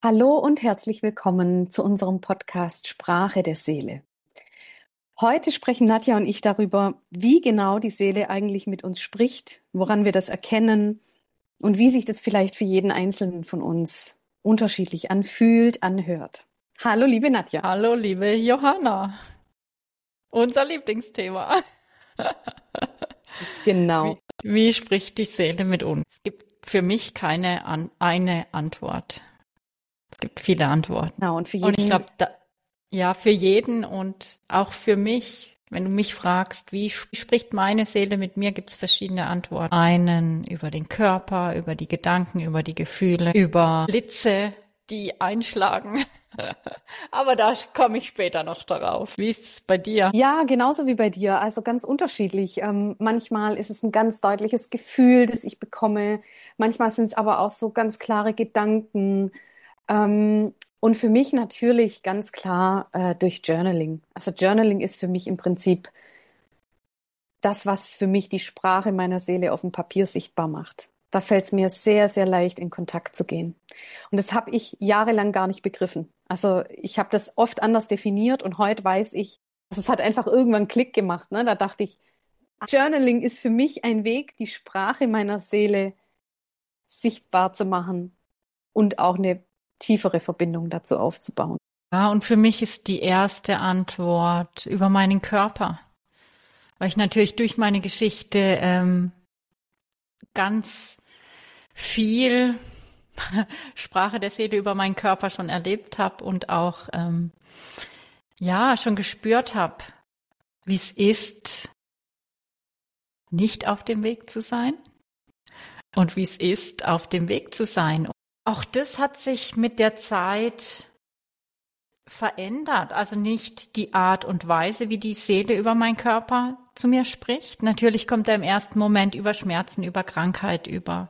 Hallo und herzlich willkommen zu unserem Podcast Sprache der Seele. Heute sprechen Nadja und ich darüber, wie genau die Seele eigentlich mit uns spricht, woran wir das erkennen und wie sich das vielleicht für jeden Einzelnen von uns unterschiedlich anfühlt, anhört. Hallo, liebe Nadja. Hallo, liebe Johanna. Unser Lieblingsthema. Genau. Wie spricht die Seele mit uns? Es gibt für mich eine Antwort. Es gibt viele Antworten. Genau. Und für Und ich jeden, glaube, ja, für jeden und auch für mich, wenn du mich fragst, wie spricht meine Seele mit mir, gibt es verschiedene Antworten. Einen über den Körper, über die Gedanken, über die Gefühle, über Blitze, die einschlagen. Aber da komme ich später noch darauf. Wie ist es bei dir? ja, genauso wie bei dir, also ganz unterschiedlich. Manchmal ist es ein ganz deutliches Gefühl, das ich bekomme. Manchmal sind es aber auch so ganz klare Gedanken. Und für mich natürlich ganz klar durch Journaling. Also Journaling ist für mich im Prinzip das, was für mich die Sprache meiner Seele auf dem Papier sichtbar macht. Da fällt es mir sehr, sehr leicht, in Kontakt zu gehen. Und das habe ich jahrelang gar nicht begriffen. Also ich habe das oft anders definiert und heute weiß ich, also es hat einfach irgendwann Klick gemacht. Ne? Da dachte ich, Journaling ist für mich ein Weg, die Sprache meiner Seele sichtbar zu machen und auch eine tiefere Verbindung dazu aufzubauen. Ja, und für mich ist die erste Antwort über meinen Körper, weil ich natürlich durch meine Geschichte ganz viel Sprache der Seele über meinen Körper schon erlebt habe und auch ja schon gespürt habe, wie es ist, nicht auf dem Weg zu sein und wie es ist, auf dem Weg zu sein. Auch das hat sich mit der Zeit verändert. Also nicht die Art und Weise, wie die Seele über meinen Körper zu mir spricht. Natürlich kommt er im ersten Moment über Schmerzen, über Krankheit, über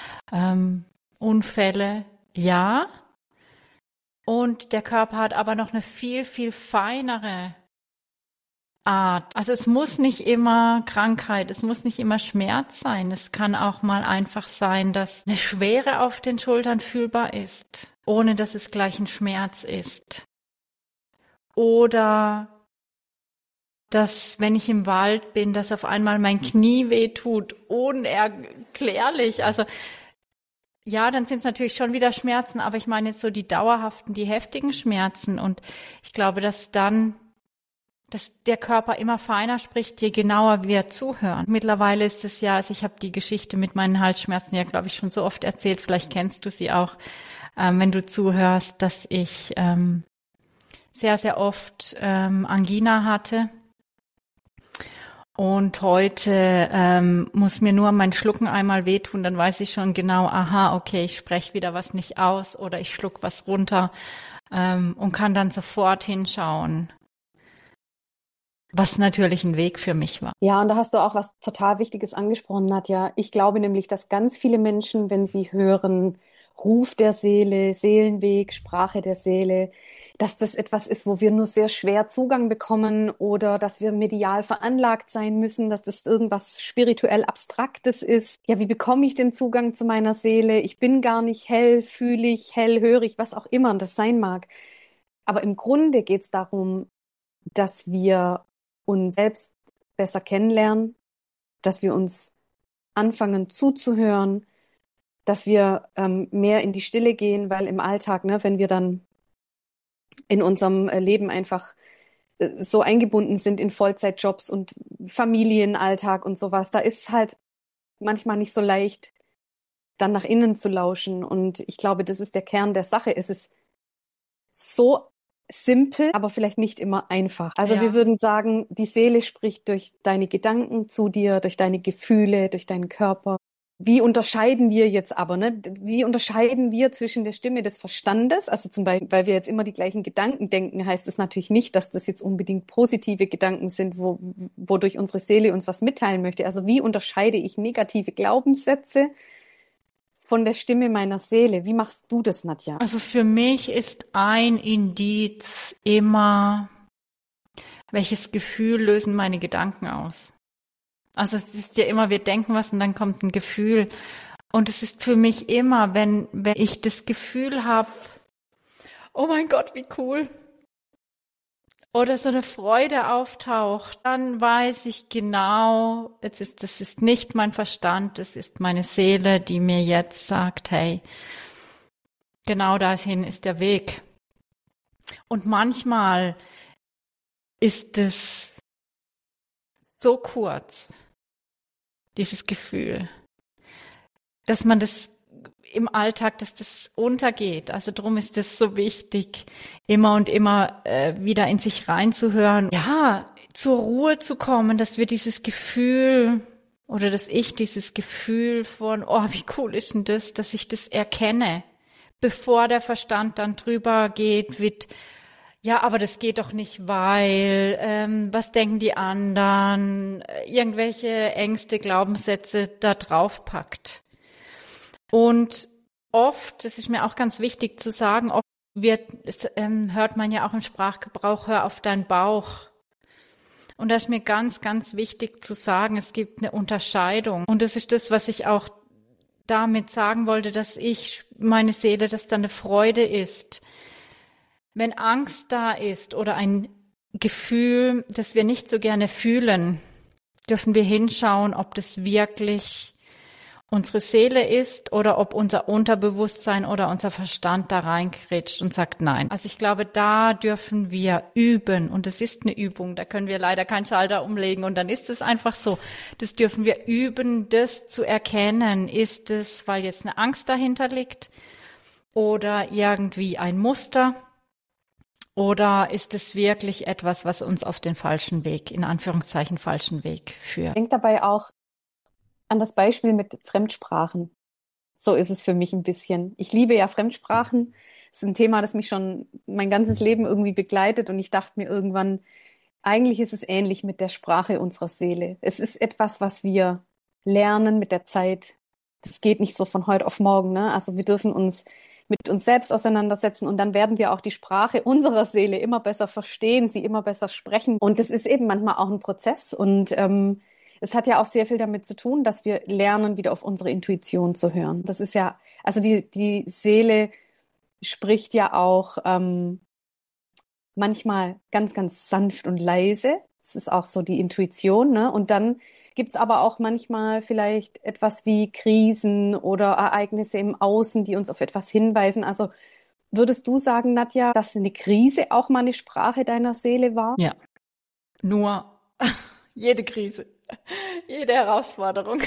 Unfälle. Ja. Und der Körper hat aber noch eine viel, viel feinere Art. Also es muss nicht immer Krankheit, es muss nicht immer Schmerz sein. Es kann auch mal einfach sein, dass eine Schwere auf den Schultern fühlbar ist, ohne dass es gleich ein Schmerz ist. Oder dass, wenn ich im Wald bin, dass auf einmal mein Knie wehtut, unerklärlich. Also ja, dann sind es natürlich schon wieder Schmerzen, aber ich meine jetzt so die dauerhaften, die heftigen Schmerzen. Und ich glaube, dass der Körper immer feiner spricht, je genauer wir zuhören. Mittlerweile ist es ja, also ich habe die Geschichte mit meinen Halsschmerzen ja, glaube ich, schon so oft erzählt. Vielleicht kennst du sie auch, wenn du zuhörst, dass ich sehr, sehr oft Angina hatte. Und heute muss mir nur mein Schlucken einmal wehtun, dann weiß ich schon genau, aha, okay, ich spreche wieder was nicht aus oder ich schluck was runter und kann dann sofort hinschauen, was natürlich ein Weg für mich war. Ja, und da hast du auch was total Wichtiges angesprochen, Nadja. Ich glaube nämlich, dass ganz viele Menschen, wenn sie hören, Ruf der Seele, Seelenweg, Sprache der Seele, dass das etwas ist, wo wir nur sehr schwer Zugang bekommen oder dass wir medial veranlagt sein müssen, dass das irgendwas spirituell Abstraktes ist. Ja, wie bekomme ich den Zugang zu meiner Seele? Ich bin gar nicht hellfühlig, hellhörig, was auch immer das sein mag. Aber im Grunde geht es darum, dass wir uns selbst besser kennenlernen, dass wir uns anfangen zuzuhören, dass wir mehr in die Stille gehen, weil im Alltag, ne, wenn wir dann in unserem Leben einfach so eingebunden sind in Vollzeitjobs und Familienalltag und sowas, da ist halt manchmal nicht so leicht, dann nach innen zu lauschen. Und ich glaube, das ist der Kern der Sache. Es ist so simpel, aber vielleicht nicht immer einfach. Also wir Ja. würden sagen, die Seele spricht durch deine Gedanken zu dir, durch deine Gefühle, durch deinen Körper. Wie unterscheiden wir jetzt aber, ne? Wie unterscheiden wir zwischen der Stimme des Verstandes? Also zum Beispiel, weil wir jetzt immer die gleichen Gedanken denken, heißt es natürlich nicht, dass das jetzt unbedingt positive Gedanken sind, wodurch unsere Seele uns was mitteilen möchte. Also wie unterscheide ich negative Glaubenssätze von der Stimme meiner Seele? Wie machst du das, Nadja? Also für mich ist ein Indiz immer, welches Gefühl lösen meine Gedanken aus. Also es ist ja immer, wir denken was und dann kommt ein Gefühl. Und es ist für mich immer, wenn ich das Gefühl habe, oh mein Gott, wie cool. Oder so eine Freude auftaucht, dann weiß ich genau, das ist nicht mein Verstand, das ist meine Seele, die mir jetzt sagt, hey, genau dahin ist der Weg. Und manchmal ist es so kurz, dieses Gefühl, dass man das im Alltag, dass das untergeht. Also drum ist es so wichtig, immer und immer wieder in sich reinzuhören. Ja, zur Ruhe zu kommen, dass wir dieses Gefühl oder dass ich dieses Gefühl von, oh, wie cool ist denn das, dass ich das erkenne, bevor der Verstand dann drüber geht mit, ja, aber das geht doch nicht, weil, was denken die anderen, irgendwelche Ängste, Glaubenssätze da drauf packt. Und oft, das ist mir auch ganz wichtig zu sagen, oft hört man ja auch im Sprachgebrauch, hör auf deinen Bauch. Und da ist mir ganz, ganz wichtig zu sagen, es gibt eine Unterscheidung. Und das ist das, was ich auch damit sagen wollte, dass meine Seele, dass da eine Freude ist. Wenn Angst da ist oder ein Gefühl, das wir nicht so gerne fühlen, dürfen wir hinschauen, ob das wirklich unsere Seele ist oder ob unser Unterbewusstsein oder unser Verstand da reinkretscht und sagt nein. Also ich glaube, da dürfen wir üben und es ist eine Übung, da können wir leider keinen Schalter umlegen und dann ist es einfach so. Das dürfen wir üben, das zu erkennen. Ist es, weil jetzt eine Angst dahinter liegt oder irgendwie ein Muster? Oder ist es wirklich etwas, was uns auf den falschen Weg, in Anführungszeichen falschen Weg führt? Ich denke dabei auch an das Beispiel mit Fremdsprachen. So ist es für mich ein bisschen. Ich liebe ja Fremdsprachen. Das ist ein Thema, das mich schon mein ganzes Leben irgendwie begleitet. Und ich dachte mir irgendwann, eigentlich ist es ähnlich mit der Sprache unserer Seele. Es ist etwas, was wir lernen mit der Zeit. Das geht nicht so von heute auf morgen, ne? Also wir dürfen uns mit uns selbst auseinandersetzen und dann werden wir auch die Sprache unserer Seele immer besser verstehen, sie immer besser sprechen. Und das ist eben manchmal auch ein Prozess. Und es hat ja auch sehr viel damit zu tun, dass wir lernen, wieder auf unsere Intuition zu hören. Das ist ja, also die Seele spricht ja auch manchmal ganz, ganz sanft und leise. Das ist auch so die Intuition, ne? Und dann gibt's aber auch manchmal vielleicht etwas wie Krisen oder Ereignisse im Außen, die uns auf etwas hinweisen. Also würdest du sagen, Nadja, dass eine Krise auch mal eine Sprache deiner Seele war? Ja, nur jede Krise, jede Herausforderung.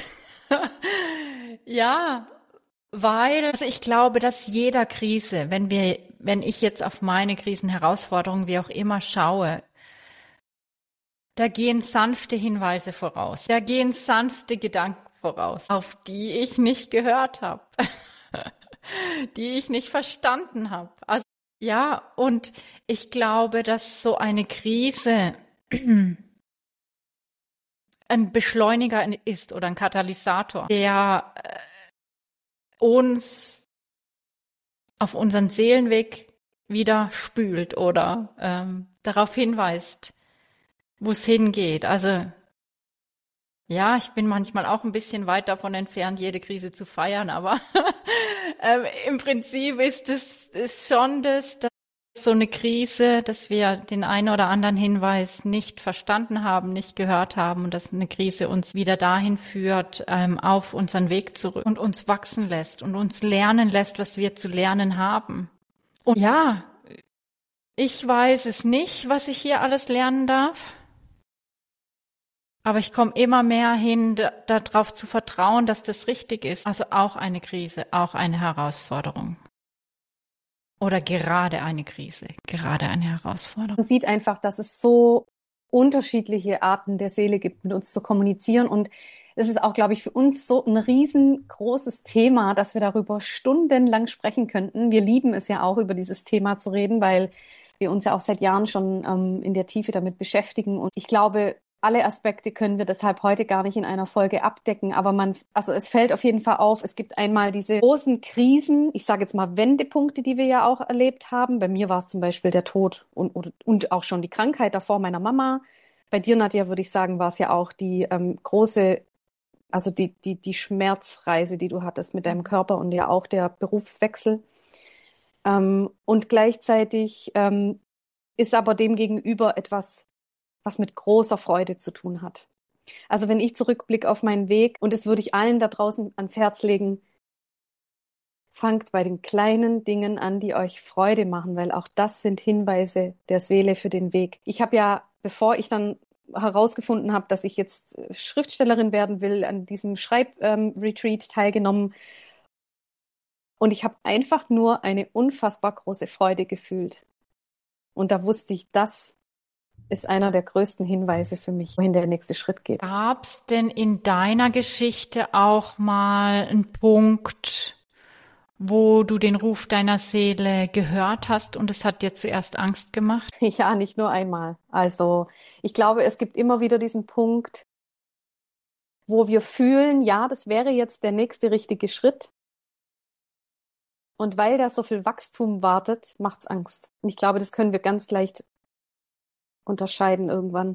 Ja, also ich glaube, dass jeder Krise, wenn ich jetzt auf meine Krisen, Herausforderungen, wie auch immer schaue, da gehen sanfte Hinweise voraus. Da gehen sanfte Gedanken voraus, auf die ich nicht gehört habe, die ich nicht verstanden habe. Also ja, und ich glaube, dass so eine Krise ein Beschleuniger ist oder ein Katalysator, der uns auf unseren Seelenweg wieder spült oder darauf hinweist, wo es hingeht. Also ja, ich bin manchmal auch ein bisschen weit davon entfernt, jede Krise zu feiern, aber im Prinzip ist schon dass so eine Krise, dass wir den einen oder anderen Hinweis nicht verstanden haben, nicht gehört haben und dass eine Krise uns wieder dahin führt, auf unseren Weg zurück und uns wachsen lässt und uns lernen lässt, was wir zu lernen haben. Und ja, ich weiß es nicht, was ich hier alles lernen darf. Aber ich komme immer mehr hin, darauf zu vertrauen, dass das richtig ist. Also auch eine Krise, auch eine Herausforderung. Oder gerade eine Krise, gerade eine Herausforderung. Man sieht einfach, dass es so unterschiedliche Arten der Seele gibt, mit uns zu kommunizieren. Und es ist auch, glaube ich, für uns so ein riesengroßes Thema, dass wir darüber stundenlang sprechen könnten. Wir lieben es ja auch, über dieses Thema zu reden, weil wir uns ja auch seit Jahren schon in der Tiefe damit beschäftigen. Und ich glaube, alle Aspekte können wir deshalb heute gar nicht in einer Folge abdecken, aber also es fällt auf jeden Fall auf, es gibt einmal diese großen Krisen, ich sage jetzt mal Wendepunkte, die wir ja auch erlebt haben. Bei mir war es zum Beispiel der Tod und auch schon die Krankheit davor meiner Mama. Bei dir, Nadja, würde ich sagen, war es ja auch die große, also die Schmerzreise, die du hattest mit deinem Körper und ja auch der Berufswechsel. Und gleichzeitig ist aber dem gegenüber etwas, was mit großer Freude zu tun hat. Also wenn ich zurückblicke auf meinen Weg, und das würde ich allen da draußen ans Herz legen, fangt bei den kleinen Dingen an, die euch Freude machen, weil auch das sind Hinweise der Seele für den Weg. Ich habe ja, bevor ich dann herausgefunden habe, dass ich jetzt Schriftstellerin werden will, an diesem Schreibretreat teilgenommen. Und ich habe einfach nur eine unfassbar große Freude gefühlt. Und da wusste ich, das ist einer der größten Hinweise für mich, wohin der nächste Schritt geht. Gab es denn in deiner Geschichte auch mal einen Punkt, wo du den Ruf deiner Seele gehört hast und es hat dir zuerst Angst gemacht? Ja, nicht nur einmal. Also ich glaube, es gibt immer wieder diesen Punkt, wo wir fühlen, ja, das wäre jetzt der nächste richtige Schritt. Und weil da so viel Wachstum wartet, macht's Angst. Und ich glaube, das können wir ganz leicht unterscheiden irgendwann.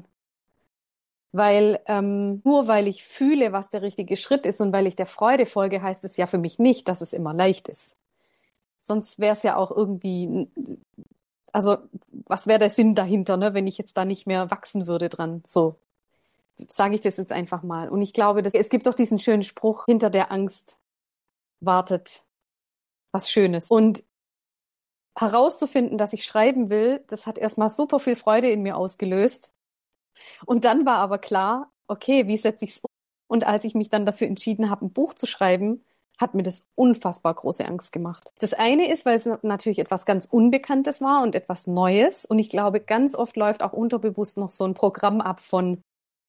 Weil nur weil ich fühle, was der richtige Schritt ist und weil ich der Freude folge, heißt es ja für mich nicht, dass es immer leicht ist. Sonst wäre es ja auch irgendwie, also was wäre der Sinn dahinter, ne, wenn ich jetzt da nicht mehr wachsen würde dran? So sage ich das jetzt einfach mal. Und ich glaube, es gibt doch diesen schönen Spruch, hinter der Angst wartet was Schönes. Und herauszufinden, dass ich schreiben will, das hat erstmal super viel Freude in mir ausgelöst. Und dann war aber klar, okay, wie setze ich es um? Und als ich mich dann dafür entschieden habe, ein Buch zu schreiben, hat mir das unfassbar große Angst gemacht. Das eine ist, weil es natürlich etwas ganz Unbekanntes war und etwas Neues. Und ich glaube, ganz oft läuft auch unterbewusst noch so ein Programm ab von,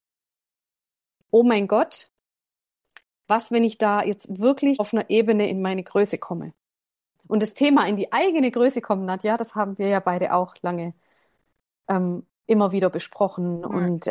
oh mein Gott, was, wenn ich da jetzt wirklich auf einer Ebene in meine Größe komme? Und das Thema in die eigene Größe kommen, Nadja, das haben wir ja beide auch lange immer wieder besprochen. Und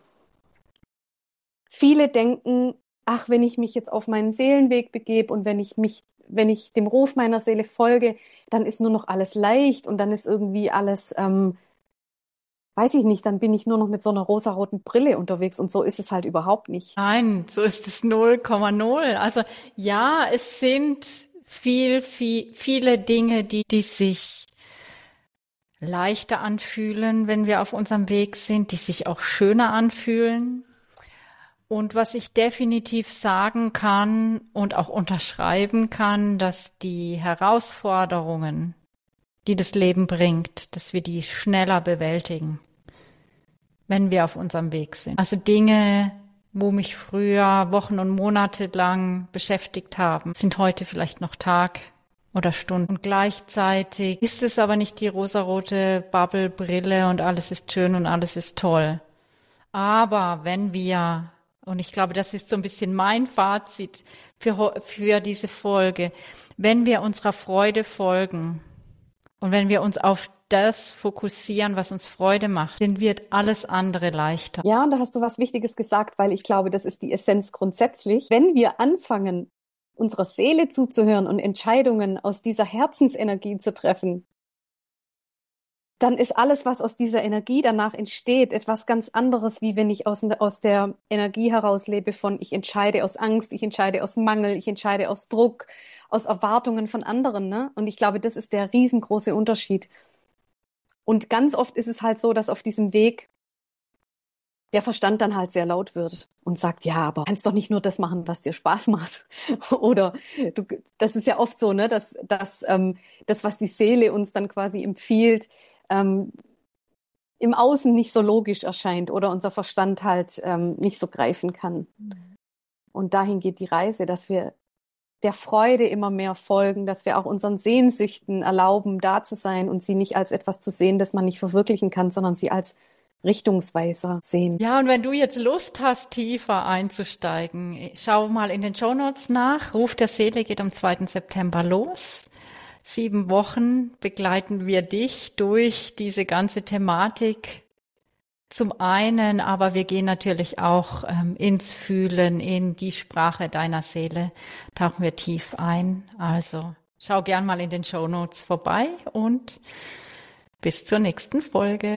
viele denken, ach, wenn ich mich jetzt auf meinen Seelenweg begebe und wenn ich dem Ruf meiner Seele folge, dann ist nur noch alles leicht und dann ist irgendwie alles, weiß ich nicht, dann bin ich nur noch mit so einer rosaroten Brille unterwegs und so ist es halt überhaupt nicht. Nein, so ist es 0,0. Also ja, es sind viele Dinge, die sich leichter anfühlen, wenn wir auf unserem Weg sind, die sich auch schöner anfühlen. Und was ich definitiv sagen kann und auch unterschreiben kann, dass die Herausforderungen, die das Leben bringt, dass wir die schneller bewältigen, wenn wir auf unserem Weg sind. Also Dinge, wo mich früher Wochen und Monate lang beschäftigt haben, sind heute vielleicht noch Tag oder Stunden. Und gleichzeitig ist es aber nicht die rosarote Bubble-Brille und alles ist schön und alles ist toll. Aber wenn wir, und ich glaube, das ist so ein bisschen mein Fazit für diese Folge, wenn wir unserer Freude folgen und wenn wir uns auf das fokussieren, was uns Freude macht, dann wird alles andere leichter. Ja, und da hast du was Wichtiges gesagt, weil ich glaube, das ist die Essenz grundsätzlich. Wenn wir anfangen, unserer Seele zuzuhören und Entscheidungen aus dieser Herzensenergie zu treffen, dann ist alles, was aus dieser Energie danach entsteht, etwas ganz anderes, wie wenn ich aus der Energie heraus lebe von, ich entscheide aus Angst, ich entscheide aus Mangel, ich entscheide aus Druck, aus Erwartungen von anderen, ne? Und ich glaube, das ist der riesengroße Unterschied. Und ganz oft ist es halt so, dass auf diesem Weg der Verstand dann halt sehr laut wird und sagt, ja, aber kannst doch nicht nur das machen, was dir Spaß macht. Oder das ist ja oft so, ne, dass das, was die Seele uns dann quasi empfiehlt, im Außen nicht so logisch erscheint oder unser Verstand halt nicht so greifen kann. Und dahin geht die Reise, dass wir der Freude immer mehr folgen, dass wir auch unseren Sehnsüchten erlauben, da zu sein und sie nicht als etwas zu sehen, das man nicht verwirklichen kann, sondern sie als Richtungsweiser sehen. Ja, und wenn du jetzt Lust hast, tiefer einzusteigen, schau mal in den Shownotes nach. Ruf der Seele geht am 2. September los. 7 Wochen begleiten wir dich durch diese ganze Thematik. Zum einen, aber wir gehen natürlich auch ins Fühlen, in die Sprache deiner Seele, tauchen wir tief ein. Also schau gern mal in den Shownotes vorbei und bis zur nächsten Folge.